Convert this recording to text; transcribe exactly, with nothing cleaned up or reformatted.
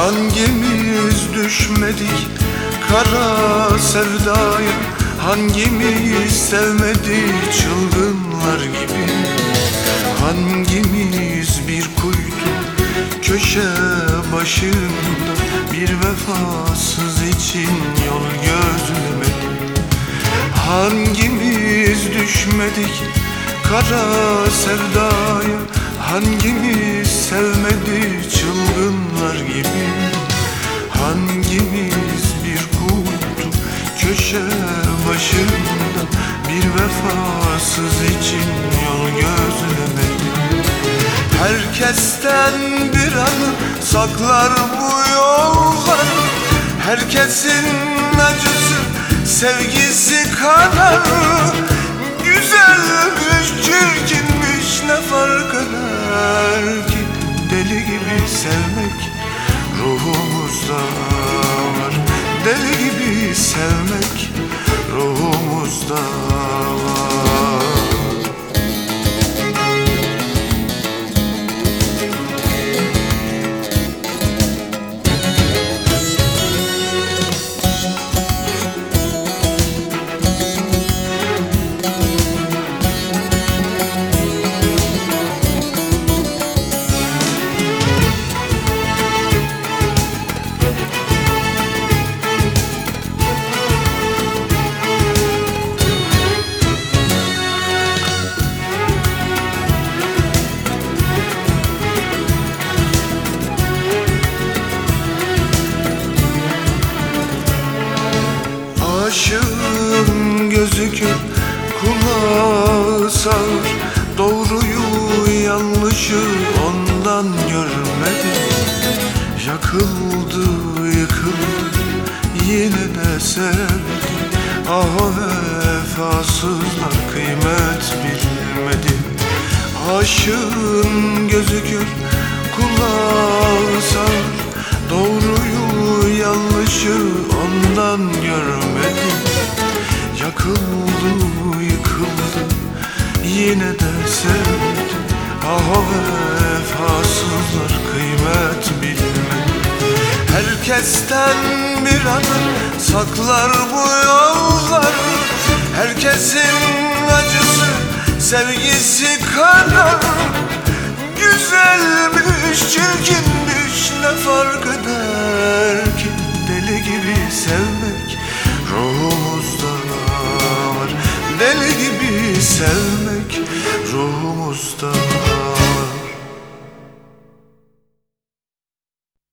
Hangimiz düşmedik kara sevdaya? Hangimiz sevmedik çılgınlar gibi? Hangimiz bir kuytu köşe başında bir vefasız için yol gözlemedik? Hangimiz düşmedik kara sevdaya? Hangimiz sevmedi çılgınlar gibi? Hangimiz bir kutu köşe başında bir vefasız için yol gözlemedi? Herkesten bir anı saklar bu yollar. Herkesin acısı sevgisi kadar. Güzelmiş çirkinmiş ne fark eder ki? Deli gibi sevmek ruhumuzda var. Deli gibi sevmek ruhumuzda var. Aşığın gözü kör, kulağı sağır. Doğruyu yanlışı ondan görmedi. Yakıldı yıkıldı yine de sevdi. Ah o vefasızlar kıymet bilmedi. Aşığın gözü kör, kulağı sağır. Doğruyu yanlışı ondan görmedi. Yakıldı yıkıldı yine de sevdi. Ah o vefasızlar kıymet bilmedi. Herkesten bir anı saklar bu yollar. Herkesin acısı sevgisi kadar. Güzelmiş çirkinmiş ne fark eder ki? Deli gibi sevmek ruhumuzda var. Deli gibi sevmek ruhumuzda var.